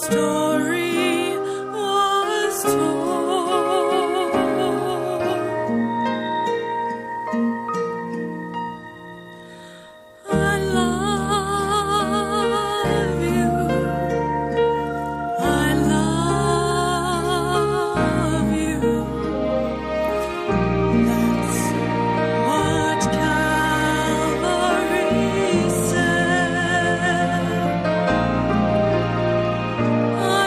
story was told. I love you. I love you. That's what Calvary said. I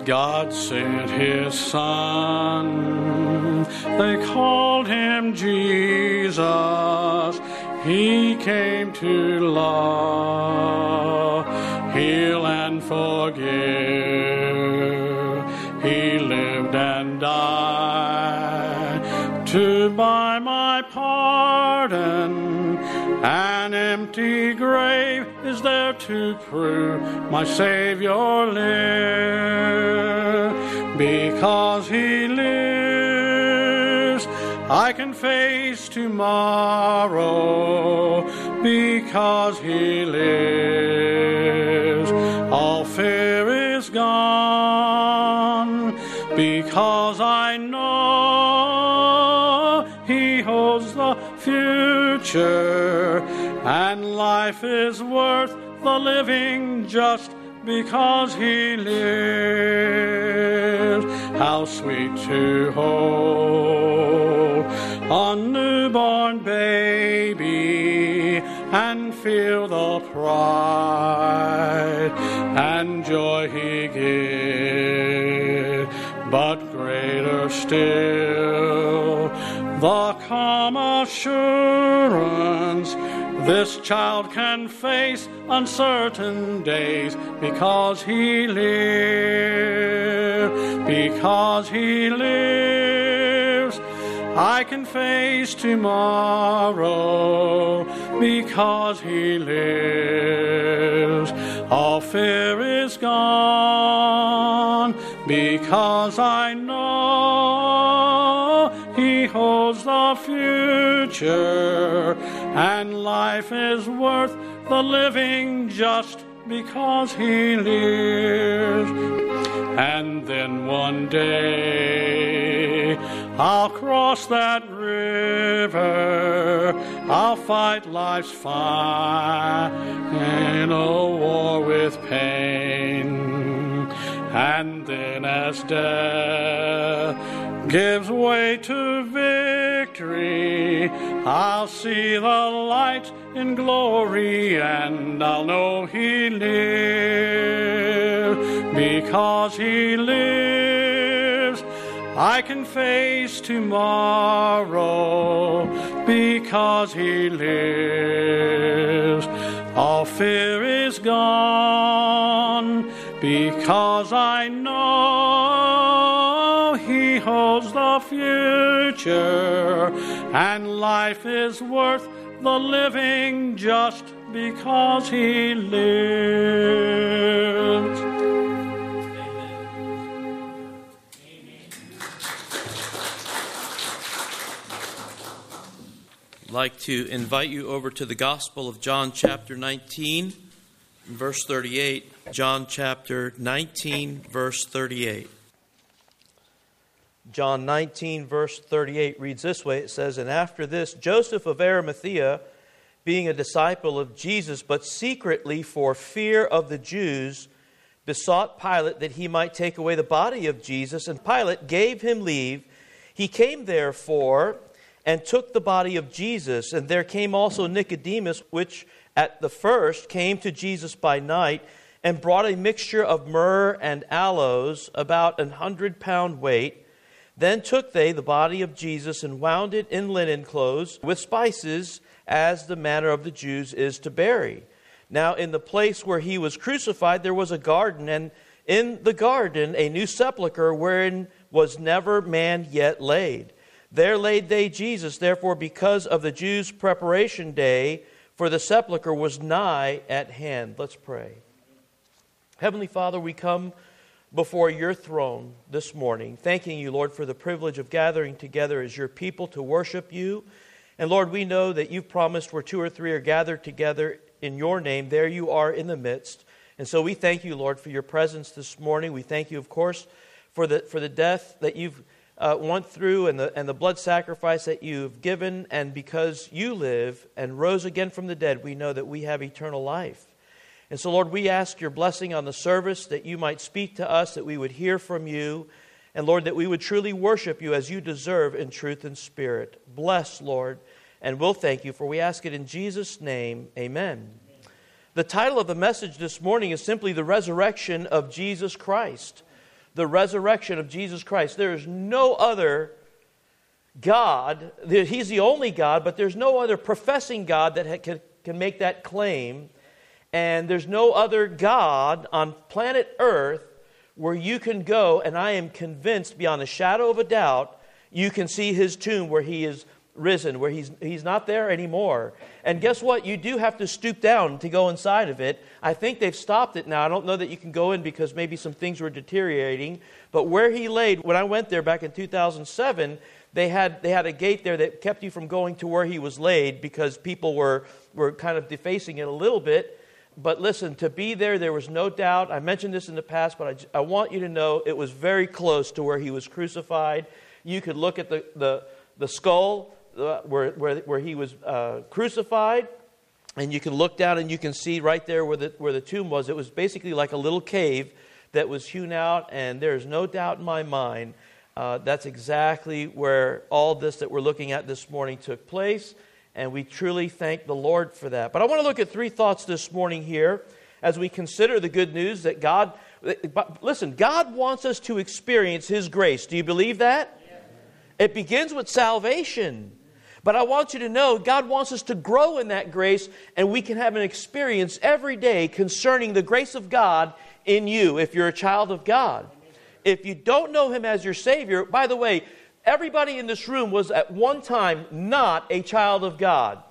God sent his Son. They called him Jesus. He came to love, heal, and forgive. He lived and died to buy my pardon. An empty grave is there to prove my Savior lived. Because he lives, I can face tomorrow. Because he lives, all fear is gone. Because I know he holds the future, and life is worth the living just because he lives. How sweet to hold a newborn baby and feel the pride and joy he gives. But greater still, the calm assurance this child can face uncertain days because he lives. Because he lives, I can face tomorrow. Because he lives, all fear is gone. Because I know he holds the future, and life is worth the living just because he lives. And then one day I'll cross that river, I'll fight life's final war with pain. And then as death gives way to victory, I'll see the light in glory, and I'll know he lives. Because he lives, I can face tomorrow. Because he lives, all fear is gone. Because I know he holds the future, and life is worth the living just because he lives. I'd like to invite you over to the Gospel of John chapter 19, verse 38. John chapter 19, verse 38. John 19, verse 38 reads this way. It says, "And after this, Joseph of Arimathea, being a disciple of Jesus, but secretly for fear of the Jews, besought Pilate that he might take away the body of Jesus. And Pilate gave him leave. He came therefore and took the body of Jesus. And there came also Nicodemus, which at the first came to Jesus by night, and brought a mixture of myrrh and aloes, about 100 pound weight. Then took they the body of Jesus, and wound it in linen clothes, with spices, as the manner of the Jews is to bury. Now in the place where he was crucified there was a garden, and in the garden a new sepulchre, wherein was never man yet laid. There laid they Jesus, therefore because of the Jews' preparation day, for the sepulchre was nigh at hand." Let's pray. Heavenly Father, we come before your throne this morning, thanking you, Lord, for the privilege of gathering together as your people to worship you. And Lord, we know that you've promised where 2 or 3 are gathered together in your name, there you are in the midst. And so we thank you, Lord, for your presence this morning. We thank you, of course, for the death that you've went through, and the blood sacrifice that you've given. And because you live and rose again from the dead, we know that we have eternal life. And so, Lord, we ask your blessing on the service, that you might speak to us, that we would hear from you, and Lord, that we would truly worship you as you deserve in truth and spirit. Bless, Lord, and we'll thank you, for we ask it in Jesus' name. Amen. The title of the message this morning is simply "The Resurrection of Jesus Christ." the resurrection of Jesus Christ. There is no other God. He's the only God, but there's no other professing God that can make that claim. And there's no other God on planet Earth where you can go, and I am convinced beyond a shadow of a doubt, you can see his tomb where he is risen, where he's not there anymore. And guess what? You do have to stoop down to go inside of it. I think they've stopped it now. I don't know that you can go in because maybe some things were deteriorating. But where he laid, when I went there back in 2007, they had a gate there that kept you from going to where he was laid because people were kind of defacing it a little bit. But listen, to be there was no doubt. I mentioned this in the past, but I want you to know it was very close to where he was crucified. You could look at the skull where he was crucified, and you can look down and you can see right there where the tomb was. It was basically like a little cave that was hewn out, and there's no doubt in my mind that's exactly where all this that we're looking at this morning took place. And we truly thank the Lord for that. But I want to look at three thoughts this morning here as we consider the good news that God wants us to experience His grace. Do you believe that? Yes. It begins with salvation. But I want you to know God wants us to grow in that grace, and we can have an experience every day concerning the grace of God in you if you're a child of God. If you don't know Him as your Savior, by the way, everybody in this room was at one time not a child of God.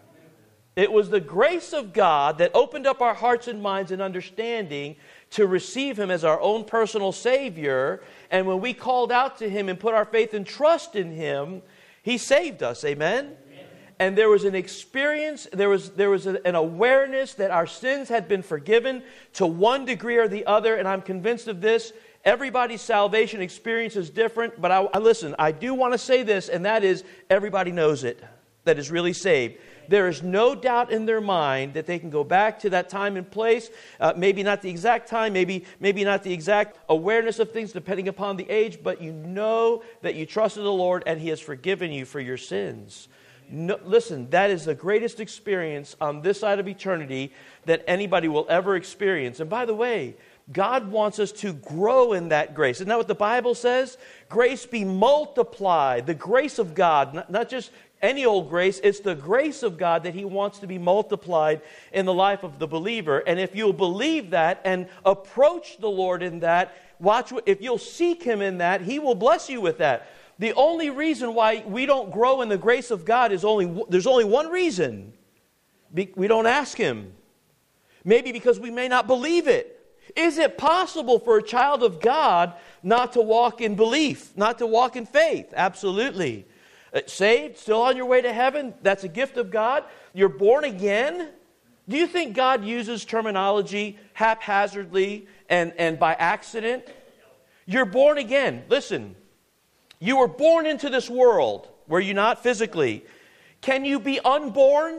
It was the grace of God that opened up our hearts and minds and understanding to receive Him as our own personal Savior. And when we called out to Him and put our faith and trust in Him, He saved us. Amen? And there was an experience, there was an awareness that our sins had been forgiven to one degree or the other. And I'm convinced of this. Everybody's salvation experience is different, but I do want to say this, and that is everybody knows it, that is really saved. There is no doubt in their mind that they can go back to that time and place, maybe not the exact time, maybe not the exact awareness of things depending upon the age, but you know that you trusted the Lord and He has forgiven you for your sins. No, listen, that is the greatest experience on this side of eternity that anybody will ever experience. And by the way, God wants us to grow in that grace. Isn't that what the Bible says? Grace be multiplied. The grace of God, not just any old grace, it's the grace of God that He wants to be multiplied in the life of the believer. And if you'll believe that and approach the Lord in that, if you'll seek Him in that, He will bless you with that. The only reason why we don't grow in the grace of God there's only one reason. We don't ask Him. Maybe because we may not believe it. Is it possible for a child of God not to walk in belief, not to walk in faith? Absolutely. Saved, still on your way to heaven, that's a gift of God. You're born again. Do you think God uses terminology haphazardly and by accident? You're born again. Listen, you were born into this world, were you not physically? Can you be unborn?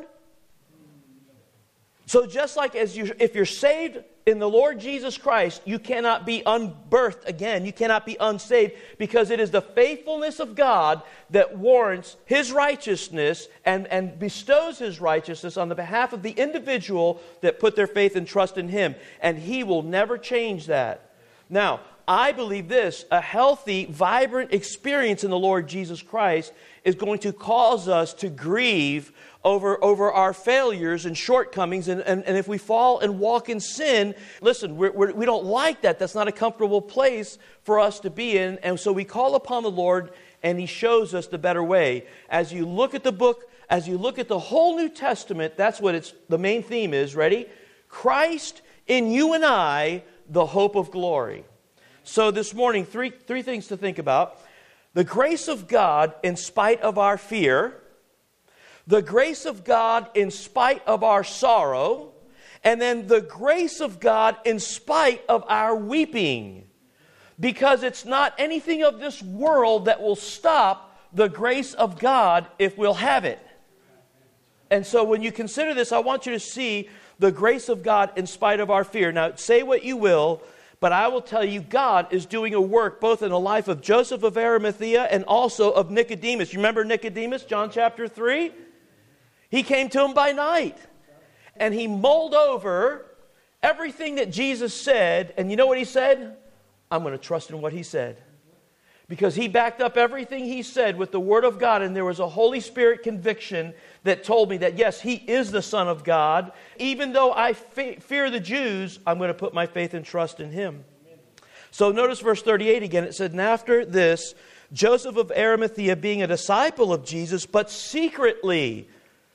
So just like if you're saved in the Lord Jesus Christ, you cannot be unbirthed again. You cannot be unsaved because it is the faithfulness of God that warrants His righteousness and bestows His righteousness on the behalf of the individual that put their faith and trust in Him. And He will never change that. Now, I believe this, a healthy, vibrant experience in the Lord Jesus Christ is going to cause us to grieve over our failures and shortcomings. And if we fall and walk in sin, listen, we don't like that. That's not a comfortable place for us to be in. And so we call upon the Lord and He shows us the better way. As you look at the book, as you look at the whole New Testament, that's what the main theme is. Ready? Christ in you and I, the hope of glory. So this morning, three things to think about. The grace of God in spite of our fear. The grace of God in spite of our sorrow. And then the grace of God in spite of our weeping. Because it's not anything of this world that will stop the grace of God if we'll have it. And so when you consider this, I want you to see the grace of God in spite of our fear. Now, say what you will, but I will tell you, God is doing a work both in the life of Joseph of Arimathea and also of Nicodemus. You remember Nicodemus, John chapter 3? He came to him by night. And he mulled over everything that Jesus said. And you know what he said? I'm going to trust in what he said. Because he backed up everything he said with the Word of God, and there was a Holy Spirit conviction that told me that, yes, he is the Son of God. Even though I fear the Jews, I'm going to put my faith and trust in him. So notice verse 38 again. It said, and after this, Joseph of Arimathea, being a disciple of Jesus, but secretly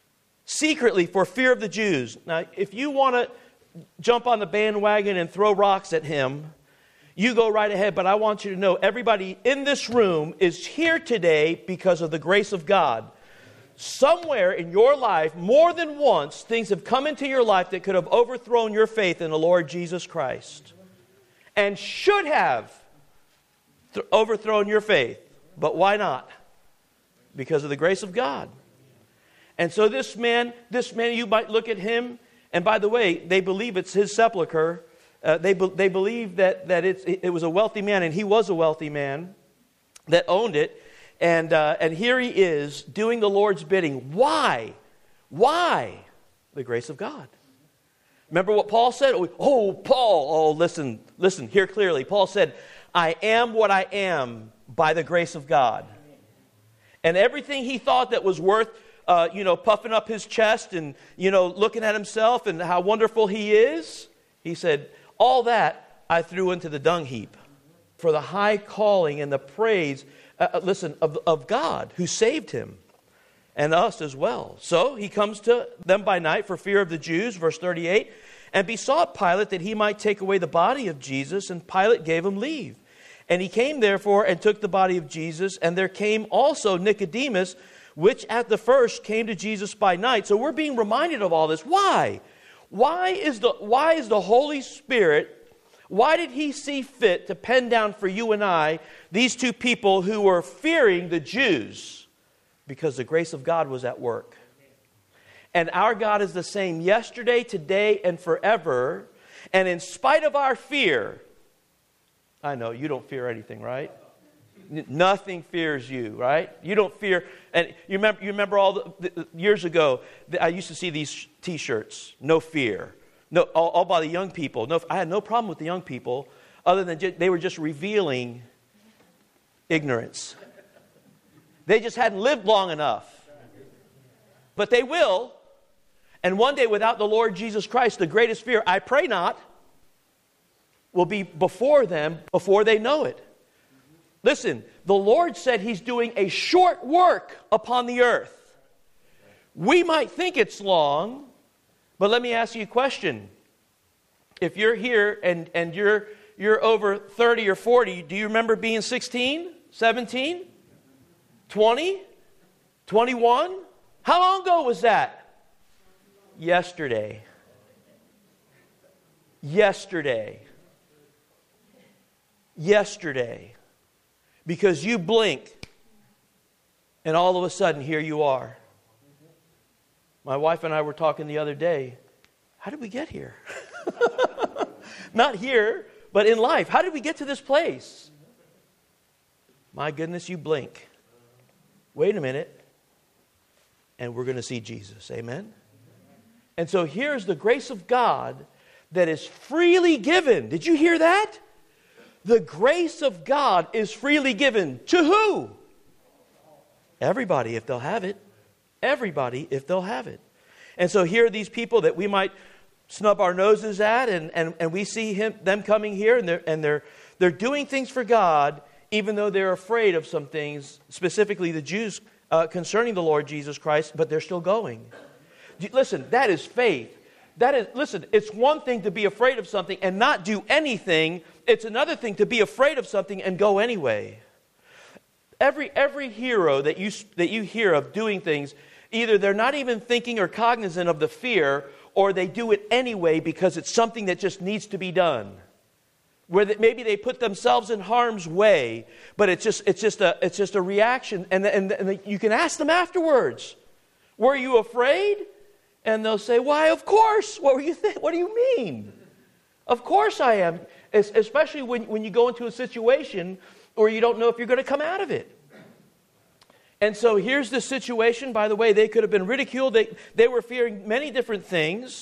for fear of the Jews. Now, if you want to jump on the bandwagon and throw rocks at him, you go right ahead, but I want you to know everybody in this room is here today because of the grace of God. Somewhere in your life, more than once, things have come into your life that could have overthrown your faith in the Lord Jesus Christ. And should have overthrown your faith. But why not? Because of the grace of God. And so this man, you might look at him, and by the way, they believe it's his sepulcher. They believe that it was a wealthy man, and he was a wealthy man that owned it. And here he is doing the Lord's bidding. Why? Why? The grace of God. Remember what Paul said? Oh, Paul, listen, hear clearly. Paul said, I am what I am by the grace of God. And everything he thought that was worth, puffing up his chest and, looking at himself and how wonderful he is, he said, all that I threw into the dung heap for the high calling and the praise, of God who saved him and us as well. So he comes to them by night for fear of the Jews, verse 38, and besought Pilate that he might take away the body of Jesus, and Pilate gave him leave. And he came therefore and took the body of Jesus, and there came also Nicodemus, which at the first came to Jesus by night. So we're being reminded of all this. Why? Why is the Holy Spirit, why did he see fit to pen down for you and I these two people who were fearing the Jews? Because the grace of God was at work. And our God is the same yesterday, today, and forever. And in spite of our fear, I know you don't fear anything, right? Nothing fears you, right? You don't fear. And you remember all the years ago, I used to see these T-shirts, no fear. No, all by the young people. No, I had no problem with the young people, other than they were just revealing ignorance. They just hadn't lived long enough. But they will. And one day, without the Lord Jesus Christ, the greatest fear, I pray not, will be before them before they know it. Listen, the Lord said He's doing a short work upon the earth. We might think it's long, but let me ask you a question. If you're here and you're over 30 or 40, do you remember being 16, 17, 20, 21? How long ago was that? Yesterday. Because you blink, and all of a sudden, here you are. My wife and I were talking the other day. How did we get here? Not here, but in life. How did we get to this place? My goodness, you blink. Wait a minute, and we're going to see Jesus. Amen? And so here's the grace of God that is freely given. Did you hear that? The grace of God is freely given. To who? Everybody, if they'll have it. Everybody, if they'll have it. And so here are these people that we might snub our noses at, and we see them coming here, and they're doing things for God, even though they're afraid of some things, specifically the Jews concerning the Lord Jesus Christ, but they're still going. Listen, that is faith. Listen, it's one thing to be afraid of something and not do anything. It's another thing to be afraid of something and go anyway. Every hero that you hear of doing things, either they're not even thinking or cognizant of the fear, or they do it anyway because it's something that just needs to be done. Where maybe they put themselves in harm's way, but it's just a reaction. And you can ask them afterwards, were you afraid? And they'll say, why, of course. What do you mean? Of course I am. Especially when you go into a situation where you don't know if you're going to come out of it. And so here's the situation. By the way, they could have been ridiculed. They were fearing many different things.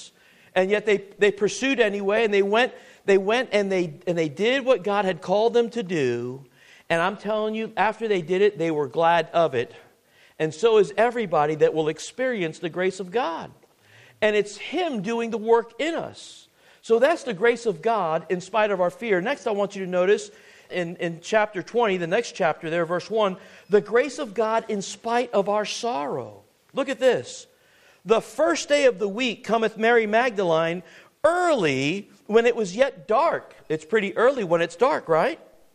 And yet they pursued anyway, and they went and they did what God had called them to do. And I'm telling you, after they did it, they were glad of it. And so is everybody that will experience the grace of God. And it's Him doing the work in us. So that's the grace of God in spite of our fear. Next, I want you to notice in chapter 20, the next chapter there, verse 1, the grace of God in spite of our sorrow. Look at this. The first day of the week cometh Mary Magdalene early when it was yet dark. It's pretty early when it's dark, right?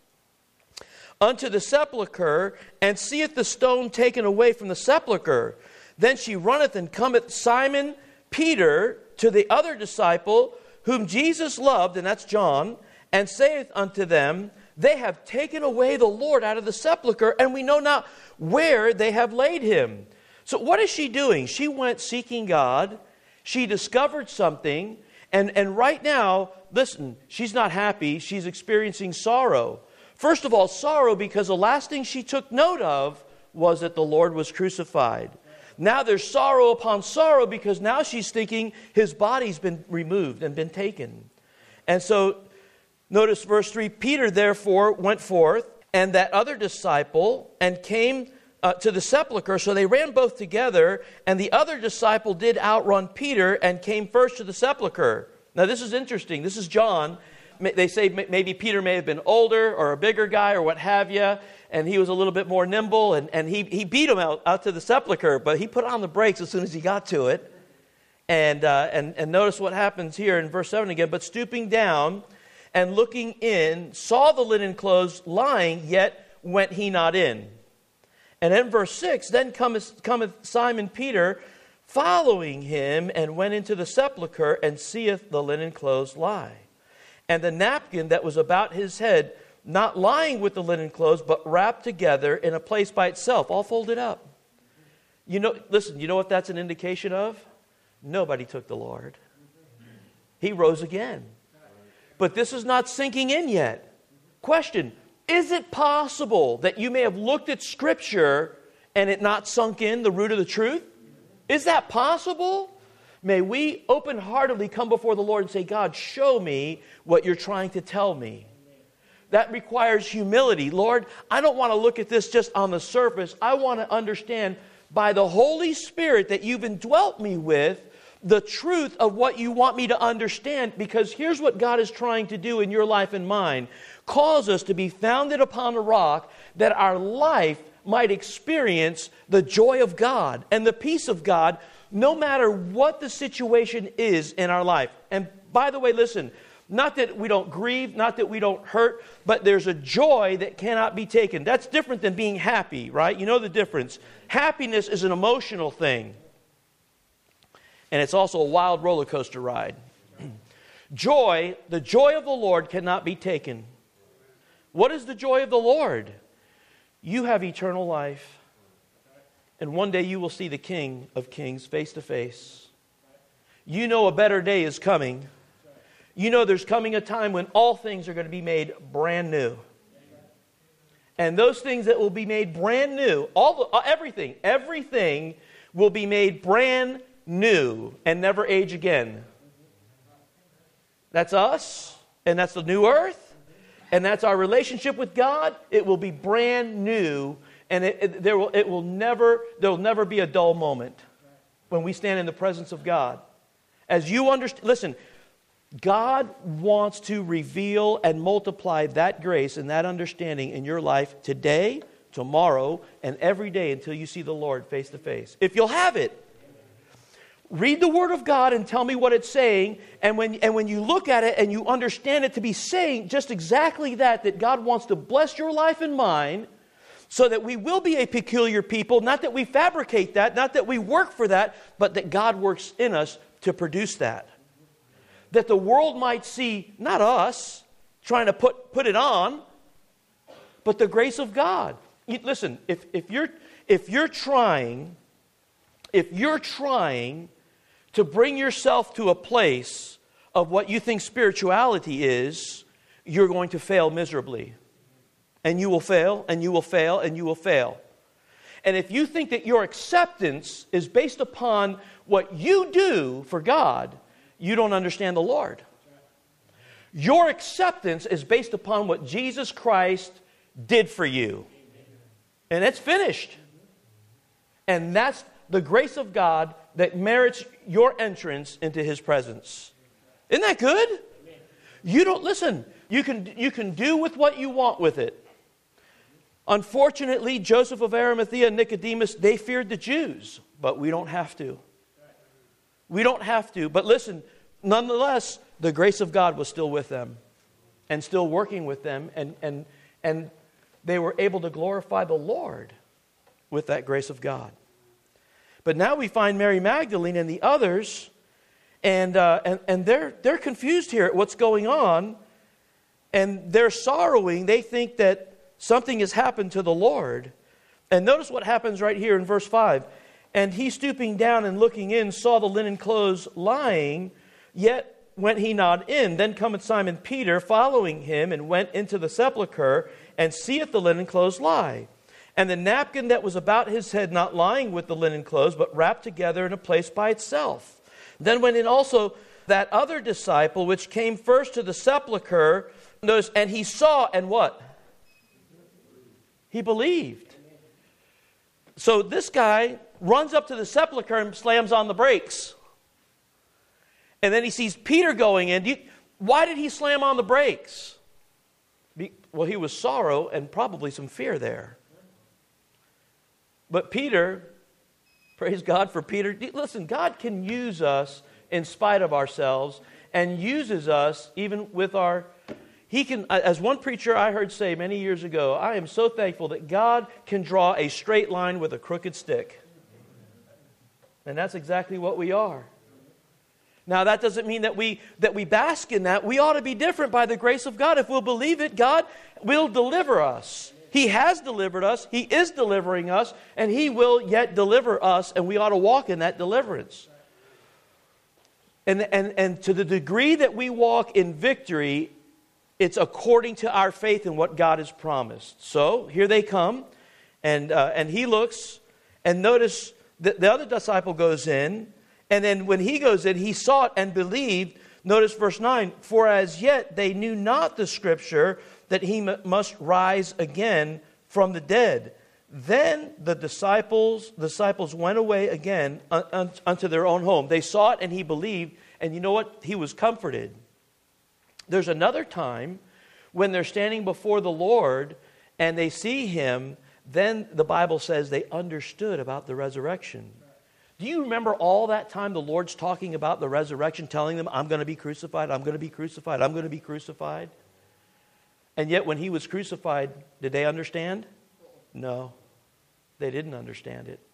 Unto the sepulchre, and seeth the stone taken away from the sepulchre. Then she runneth and cometh Simon Peter to the other disciple whom Jesus loved, and that's John, and saith unto them, They have taken away the Lord out of the sepulchre, and we know not where they have laid him. So what is she doing? She went seeking God. She discovered something. And right now, listen, she's not happy. She's experiencing sorrow. First of all, sorrow because the last thing she took note of was that the Lord was crucified. Now there's sorrow upon sorrow because now she's thinking His body's been removed and been taken. And so, notice verse 3, Peter therefore went forth, and that other disciple, and came to the sepulchre. So they ran both together, and the other disciple did outrun Peter and came first to the sepulchre. Now this is interesting. This is John. They say maybe Peter may have been older or a bigger guy or what have you, and he was a little bit more nimble, and he beat him out to the sepulchre, but he put on the brakes as soon as he got to it. And notice what happens here in verse 7 again. But stooping down and looking in, saw the linen clothes lying, yet went he not in. And in verse 6, then cometh Simon Peter, following him, and went into the sepulchre, and seeth the linen clothes lie. And the napkin that was about his head, not lying with the linen clothes, but wrapped together in a place by itself, all folded up. Listen, you know what that's an indication of? Nobody took the Lord. He rose again. But this is not sinking in yet. Question, is it possible that you may have looked at Scripture and it not sunk in, the root of the truth? Is that possible? May we open-heartedly come before the Lord and say, God, show me what you're trying to tell me. That requires humility. Lord, I don't want to look at this just on the surface. I want to understand by the Holy Spirit that you've indwelt me with the truth of what you want me to understand, because here's what God is trying to do in your life and mine. Cause us to be founded upon a rock that our life might experience the joy of God and the peace of God no matter what the situation is in our life. And by the way, listen, not that we don't grieve, not that we don't hurt, but there's a joy that cannot be taken. That's different than being happy, right? You know the difference. Happiness is an emotional thing. And it's also a wild roller coaster ride. Joy, the joy of the Lord cannot be taken. What is the joy of the Lord? You have eternal life. And one day you will see the King of Kings face to face. You know a better day is coming. You know there's coming a time when all things are going to be made brand new. And those things that will be made brand new, everything will be made brand new and never age again. That's us, and that's the new earth, and that's our relationship with God. It will be brand new, and there will never be a dull moment when we stand in the presence of God. As you understand, listen, God wants to reveal and multiply that grace and that understanding in your life today, tomorrow, and every day until you see the Lord face to face. If you'll have it. Read the Word of God and tell me what it's saying. And when you look at it and you understand it to be saying just exactly that God wants to bless your life and mine so that we will be a peculiar people, not that we fabricate that, not that we work for that, but that God works in us to produce that. That the world might see, not us trying to put it on, but the grace of God. Listen, if you're trying to bring yourself to a place of what you think spirituality is, you're going to fail miserably. And you will fail, and you will fail, and you will fail. And if you think that your acceptance is based upon what you do for God, you don't understand the Lord. Your acceptance is based upon what Jesus Christ did for you. And it's finished. And that's the grace of God that merits your entrance into His presence. Isn't that good? You don't, listen, you can do with what you want with it. Unfortunately, Joseph of Arimathea and Nicodemus, they feared the Jews. But we don't have to. We don't have to. But listen, nonetheless, the grace of God was still with them. And still working with them. And they were able to glorify the Lord with that grace of God. But now we find Mary Magdalene and the others, and they're confused here at what's going on, and they're sorrowing. They think that something has happened to the Lord. And notice what happens right here in verse 5. And he, stooping down and looking in, saw the linen clothes lying, yet went he not in. Then cometh Simon Peter, following him, and went into the sepulchre, and seeth the linen clothes lie. And the napkin that was about his head not lying with the linen clothes, but wrapped together in a place by itself. Then went in also that other disciple, which came first to the sepulchre, notice, and he saw, and what? He believed. So this guy runs up to the sepulchre and slams on the brakes. And then he sees Peter going in. Why did he slam on the brakes? Well, he was sorrow and probably some fear there. But Peter, praise God for Peter. Listen, God can use us in spite of ourselves and uses us even with our... He can, as one preacher I heard say many years ago, I am so thankful that God can draw a straight line with a crooked stick. And that's exactly what we are. Now, that doesn't mean that we bask in that. We ought to be different by the grace of God. If we'll believe it, God will deliver us. He has delivered us. He is delivering us. And He will yet deliver us. And we ought to walk in that deliverance. And to the degree that we walk in victory, it's according to our faith in what God has promised. So, here they come. And he looks. And notice that the other disciple goes in. And then when he goes in, he saw it and believed. Notice verse 9. For as yet they knew not the Scripture that he must rise again from the dead. Then the disciples went away again unto their own home. They saw it and he believed. And you know what? He was comforted. There's another time when they're standing before the Lord and they see Him. Then the Bible says they understood about the resurrection. Do you remember all that time the Lord's talking about the resurrection, telling them, I'm going to be crucified, I'm going to be crucified, I'm going to be crucified? And yet when He was crucified, did they understand? No, they didn't understand it.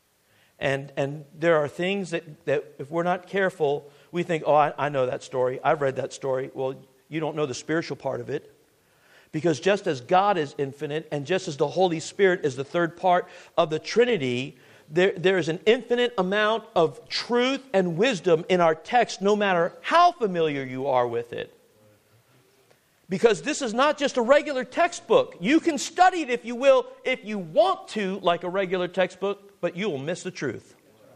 And there are things that if we're not careful, we think, oh, I know that story. I've read that story. Well, you don't know the spiritual part of it. Because just as God is infinite and just as the Holy Spirit is the third part of the Trinity, there is an infinite amount of truth and wisdom in our text, no matter how familiar you are with it. Because this is not just a regular textbook. You can study it if you will, if you want to, like a regular textbook, but you will miss the truth.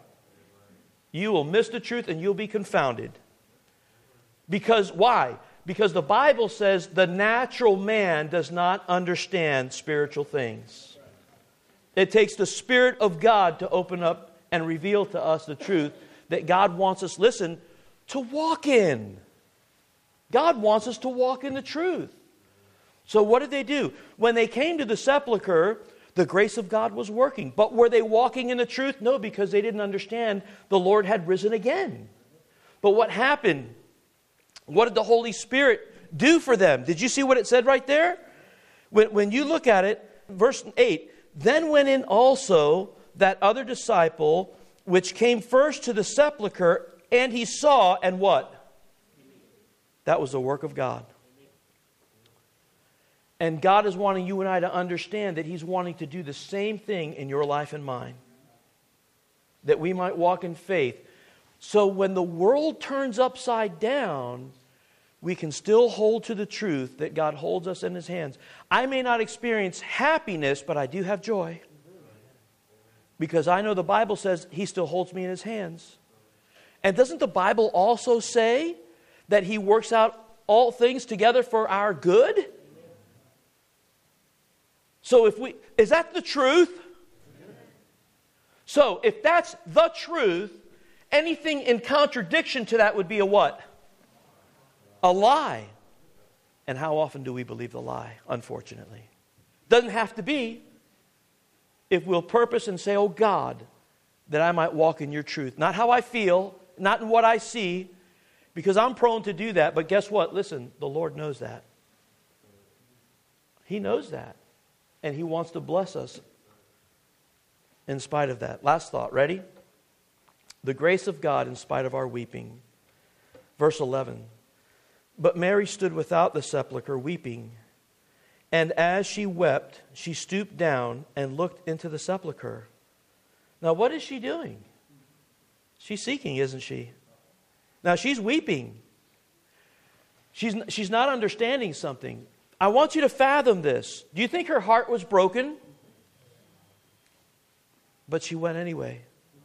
You will miss the truth and you'll be confounded. Because why? Because the Bible says the natural man does not understand spiritual things. It takes the Spirit of God to open up and reveal to us the truth that God wants us, listen, to walk in. God wants us to walk in the truth. So what did they do? When they came to the sepulchre, the grace of God was working. But were they walking in the truth? No, because they didn't understand the Lord had risen again. But what happened? What did the Holy Spirit do for them? Did you see what it said right there? When you look at it, verse 8, then went in also that other disciple, which came first to the sepulchre, and he saw, and what? That was the work of God. And God is wanting you and I to understand that He's wanting to do the same thing in your life and mine. That we might walk in faith. So when the world turns upside down, we can still hold to the truth that God holds us in His hands. I may not experience happiness, but I do have joy. Because I know the Bible says He still holds me in His hands. And doesn't the Bible also say that He works out all things together for our good? So is that the truth? So if that's the truth, anything in contradiction to that would be a what? A lie. And how often do we believe the lie, unfortunately? Doesn't have to be. If we'll purpose and say, oh God, that I might walk in your truth. Not how I feel, not in what I see, because I'm prone to do that. But guess what? Listen, the Lord knows that. He knows that. And He wants to bless us in spite of that. Last thought, ready? The grace of God in spite of our weeping. Verse 11. But Mary stood without the sepulchre weeping. And as she wept, she stooped down and looked into the sepulchre. Now what is she doing? She's seeking, isn't she? Now she's weeping. She's not understanding something. I want you to fathom this. Do you think her heart was broken? But she went anyway.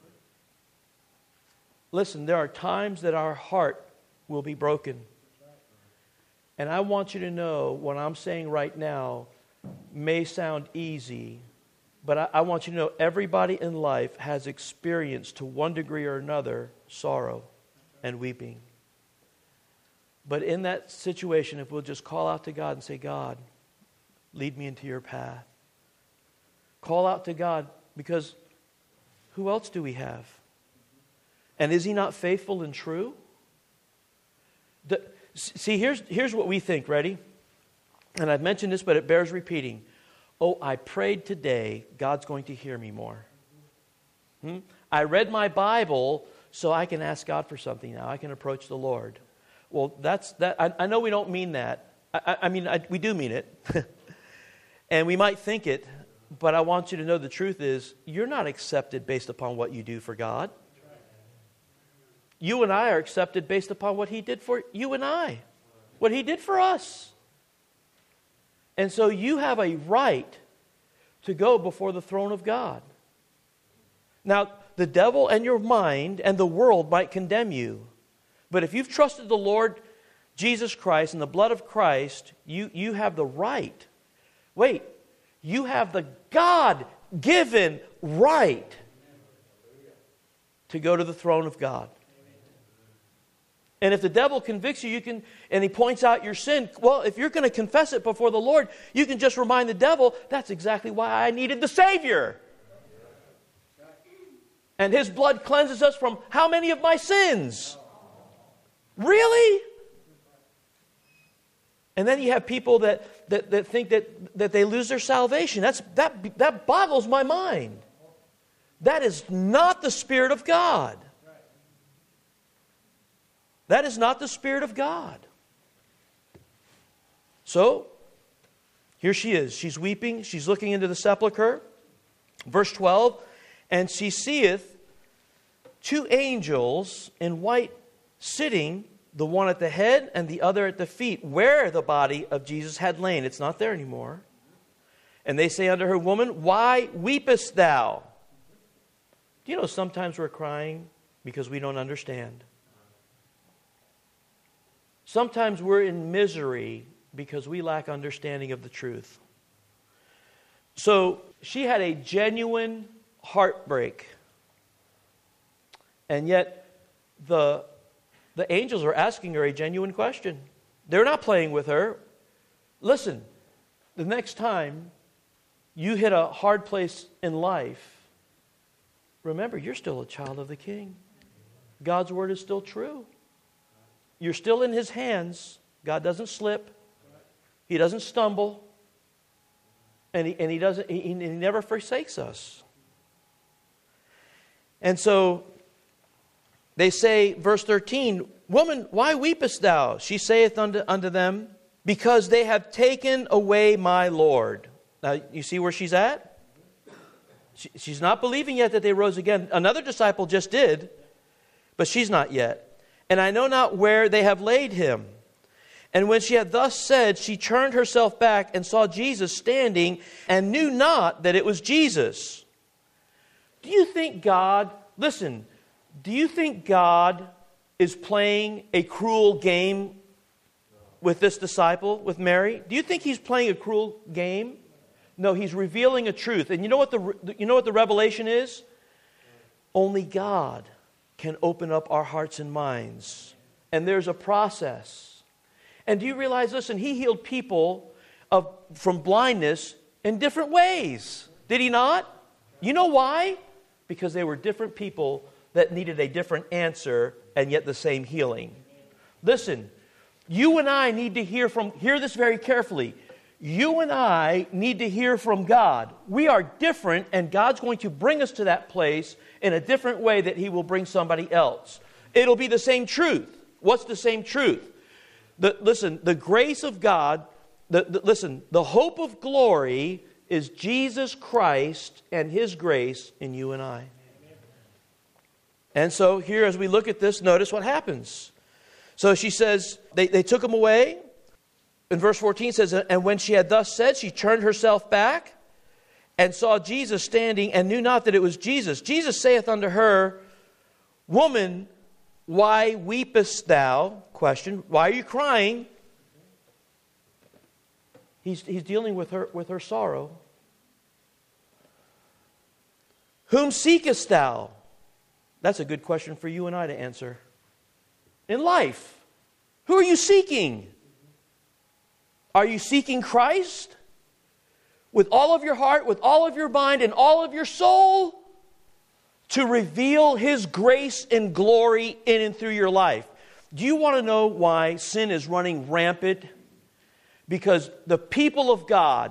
Listen, there are times that our heart will be broken. And I want you to know what I'm saying right now may sound easy, but I want you to know everybody in life has experienced to one degree or another sorrow and weeping. But in that situation, if we'll just call out to God and say, God, lead me into your path. Call out to God, because who else do we have? And is He not faithful and true? See, here's what we think, ready? And I've mentioned this, but it bears repeating. Oh, I prayed today, God's going to hear me more. I read my Bible, so I can ask God for something now. I can approach the Lord. Well, I know we don't mean that. We do mean it. And we might think it, but I want you to know the truth is, you're not accepted based upon what you do for God. You and I are accepted based upon what He did for you and I. What He did for us. And so you have a right to go before the throne of God. Now, the devil and your mind and the world might condemn you. But if you've trusted the Lord Jesus Christ and the blood of Christ, you have the right. Wait, you have the God-given right to go to the throne of God. And if the devil convicts you, and he points out your sin, well, if you're going to confess it before the Lord, you can just remind the devil, that's exactly why I needed the Savior. And His blood cleanses us from how many of my sins? Really? And then you have people that think that they lose their salvation. That boggles my mind. That is not the Spirit of God. That is not the Spirit of God. So, here she is. She's weeping. She's looking into the sepulchre. Verse 12. And she seeth two angels in white sitting, the one at the head and the other at the feet, where the body of Jesus had lain. It's not there anymore. And they say unto her, Woman, why weepest thou? Do you know sometimes we're crying because we don't understand? Sometimes we're in misery because we lack understanding of the truth. So she had a genuine heartbreak. And yet the angels are asking her a genuine question. They're not playing with her. Listen, the next time you hit a hard place in life, remember, you're still a child of the King. God's word is still true. You're still in His hands. God doesn't slip. He doesn't stumble. And He never forsakes us. And so they say, verse 13, Woman, why weepest thou? She saith unto them, Because they have taken away my Lord. Now, you see where she's at? She's not believing yet that they rose again. Another disciple just did, but she's not yet. And I know not where they have laid Him. And when she had thus said, she turned herself back and saw Jesus standing and knew not that it was Jesus. Do you think God, listen, Do you think God is playing a cruel game with this disciple, with Mary? Do you think he's playing a cruel game? No, he's revealing a truth. And you know what the revelation is? Only God can open up our hearts and minds. And there's a process. And do you realize, listen, he healed people from blindness in different ways. Did he not? You know why? Because they were different people that needed a different answer and yet the same healing. Listen, you and I need to hear this very carefully. You and I need to hear from God. We are different, and God's going to bring us to that place in a different way that He will bring somebody else. It'll be the same truth. What's the same truth? Listen, the grace of God, the hope of glory is Jesus Christ and His grace in you and I. And so here, as we look at this, notice what happens. So she says, they took him away. In verse 14 it says, and when she had thus said, she turned herself back and saw Jesus standing and knew not that it was Jesus. Jesus saith unto her, Woman, why weepest thou? Question, why are you crying? He's dealing with her sorrow. Whom seekest thou? That's a good question for you and I to answer. In life, who are you seeking? Are you seeking Christ? With all of your heart, with all of your mind, and all of your soul? To reveal His grace and glory in and through your life. Do you want to know why sin is running rampant? Because the people of God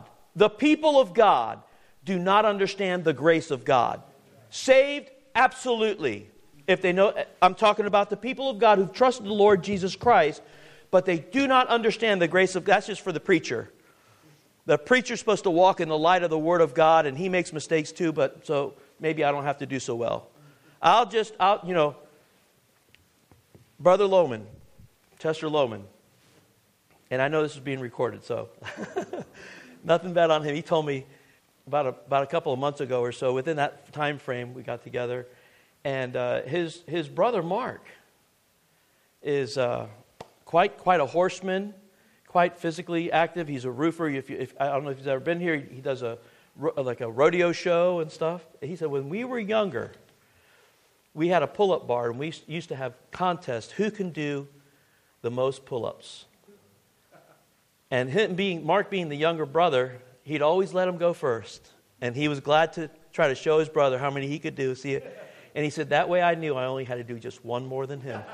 do not understand the grace of God. Saved? Absolutely. If they know, I'm talking about the people of God who've trusted the Lord Jesus Christ, but they do not understand the grace of God. That's just for the preacher. The preacher's supposed to walk in the light of the Word of God, and he makes mistakes too, but so maybe I don't have to do so well. Brother Lohman, Chester Lohman, and I know this is being recorded, so nothing bad on him. He told me about a couple of months ago or so, within that time frame, we got together, and his brother Mark is quite a horseman, quite physically active. He's a roofer. If I don't know if he's ever been here. He does a rodeo show and stuff. He said when we were younger, we had a pull-up bar, and we used to have contests. Who can do the most pull-ups? And Mark being the younger brother, he'd always let him go first. And he was glad to try to show his brother how many he could do. See it? And he said, that way I knew I only had to do just one more than him.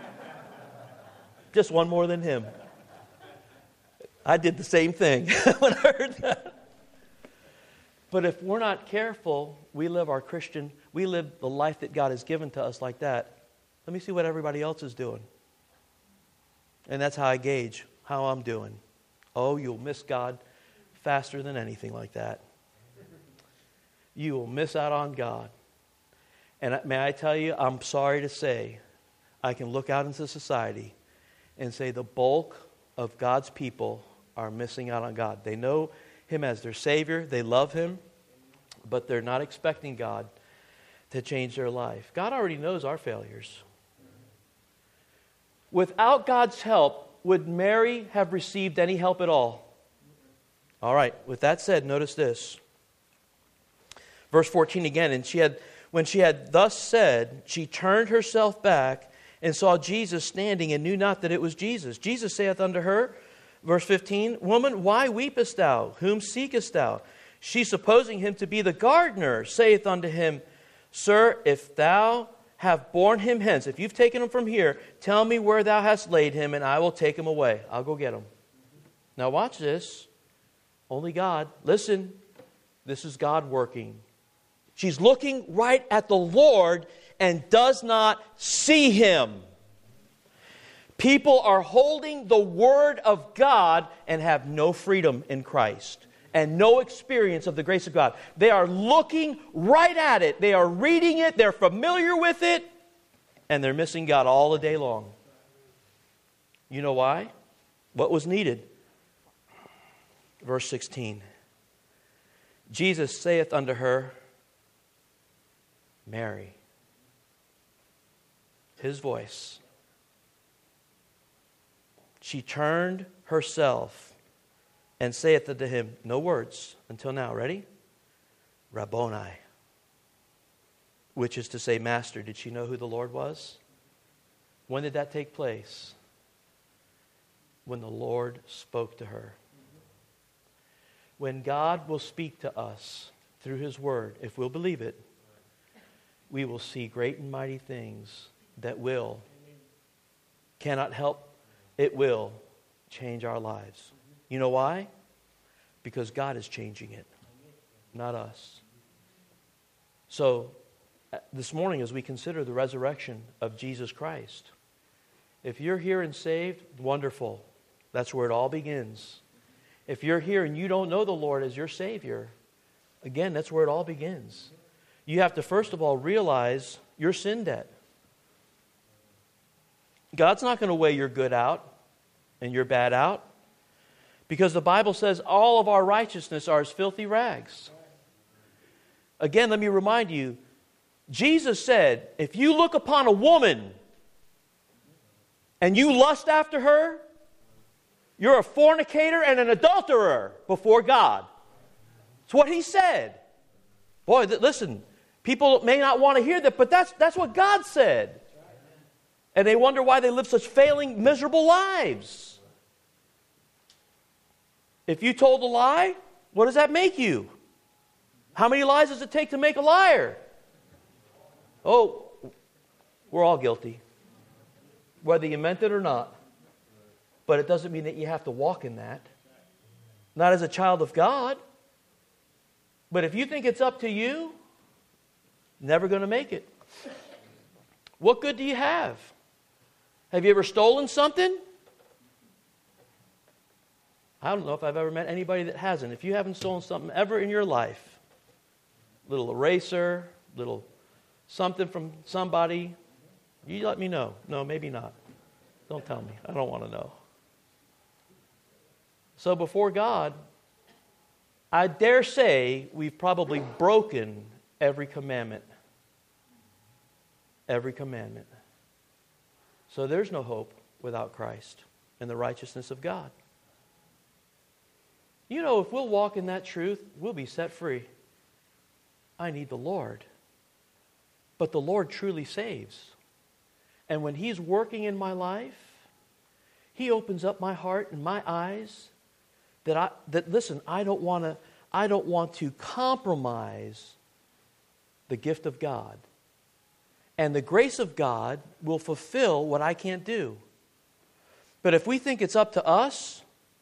Just one more than him. I did the same thing when I heard that. But if we're not careful, we live the life that God has given to us like that. Let me see what everybody else is doing. And that's how I gauge how I'm doing. Oh, you'll miss God faster than anything like that. You will miss out on God. And may I tell you, I'm sorry to say, I can look out into society and say the bulk of God's people are missing out on God. They know Him as their Savior. They love Him. But they're not expecting God to change their life. God already knows our failures. Without God's help, would Mary have received any help at all? All right, with that said, notice this. Verse 14 again, and when she had thus said, she turned herself back and saw Jesus standing and knew not that it was Jesus. Jesus saith unto her, verse 15, Woman, why weepest thou? Whom seekest thou? She, supposing him to be the gardener, saith unto him, Sir, if thou have borne him hence, if you've taken him from here, tell me where thou hast laid him, and I will take him away. I'll go get him. Now watch this. Only God. Listen, this is God working. She's looking right at the Lord and does not see Him. People are holding the Word of God and have no freedom in Christ and no experience of the grace of God. They are looking right at it. They are reading it. They're familiar with it. And they're missing God all the day long. You know why? What was needed? Verse 16. Jesus saith unto her, Mary. His voice. She turned herself and saith unto him, no words until now, ready? Rabboni. Which is to say, Master. Did she know who the Lord was? When did that take place? When the Lord spoke to her. When God will speak to us through His Word, if we'll believe it, we will see great and mighty things that will, cannot help, it will change our lives. You know why? Because God is changing it, not us. So, this morning as we consider the resurrection of Jesus Christ, if you're here and saved, wonderful. That's where it all begins. If you're here and you don't know the Lord as your Savior, again, that's where it all begins. You have to first of all realize your sin debt. God's not going to weigh your good out and your bad out, because the Bible says all of our righteousness are as filthy rags. Again, let me remind you, Jesus said, if you look upon a woman and you lust after her, you're a fornicator and an adulterer before God. It's what He said. Boy, listen, people may not want to hear that, but that's what God said. And they wonder why they live such failing, miserable lives. If you told a lie, what does that make you? How many lies does it take to make a liar? Oh, we're all guilty, whether you meant it or not. But it doesn't mean that you have to walk in that. Not as a child of God. But if you think it's up to you, never going to make it. What good do you have? Have you ever stolen something? I don't know if I've ever met anybody that hasn't. If you haven't stolen something ever in your life, little eraser, little something from somebody, you let me know. No, maybe not. Don't tell me. I don't want to know. So before God, I dare say we've probably broken every commandment. Every commandment. So there's no hope without Christ and the righteousness of God. You know, if we'll walk in that truth, we'll be set free. I need the Lord. But the Lord truly saves. And when He's working in my life, He opens up my heart and my eyes that listen, I don't want to compromise the gift of God. And the grace of God will fulfill what I can't do. But if we think it's up to us,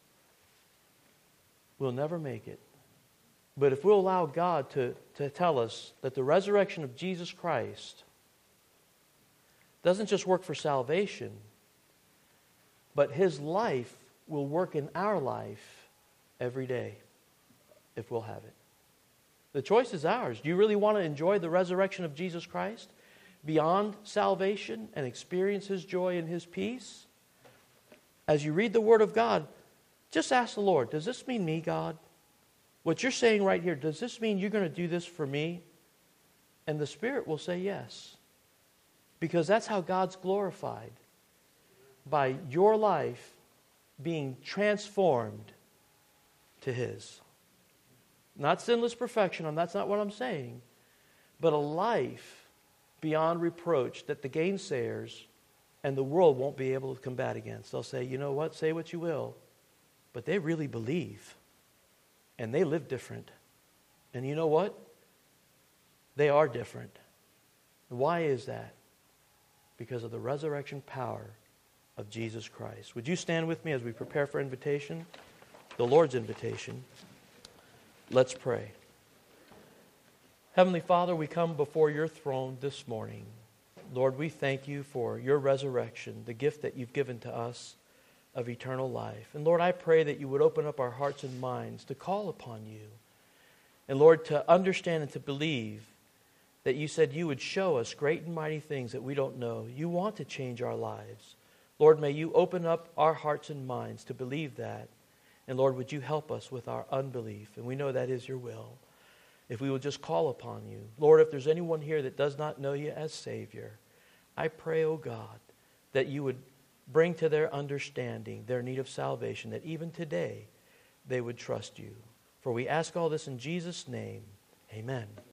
we'll never make it. But if we'll allow God to tell us that the resurrection of Jesus Christ doesn't just work for salvation, but His life will work in our life every day, if we'll have it. The choice is ours. Do you really want to enjoy the resurrection of Jesus Christ beyond salvation and experience His joy and His peace? As you read the Word of God, just ask the Lord, does this mean me, God? What you're saying right here, does this mean you're going to do this for me? And the Spirit will say yes. Because that's how God's glorified. By your life being transformed to His. Not sinless perfection, that's not what I'm saying. But a life beyond reproach that the gainsayers and the world won't be able to combat against. They'll say, you know what, say what you will. But they really believe. And they live different. And you know what? They are different. Why is that? Because of the resurrection power of Jesus Christ. Would you stand with me as we prepare for invitation? The Lord's invitation. Let's pray. Heavenly Father, we come before your throne this morning. Lord, we thank you for your resurrection, the gift that you've given to us of eternal life. And Lord, I pray that you would open up our hearts and minds to call upon you. And Lord, to understand and to believe that you said you would show us great and mighty things that we don't know. You want to change our lives. Lord, may you open up our hearts and minds to believe that. And Lord, would you help us with our unbelief? And we know that is your will. If we will just call upon you. Lord, if there's anyone here that does not know you as Savior, I pray, O God, that you would bring to their understanding their need of salvation, that even today they would trust you. For we ask all this in Jesus' name. Amen.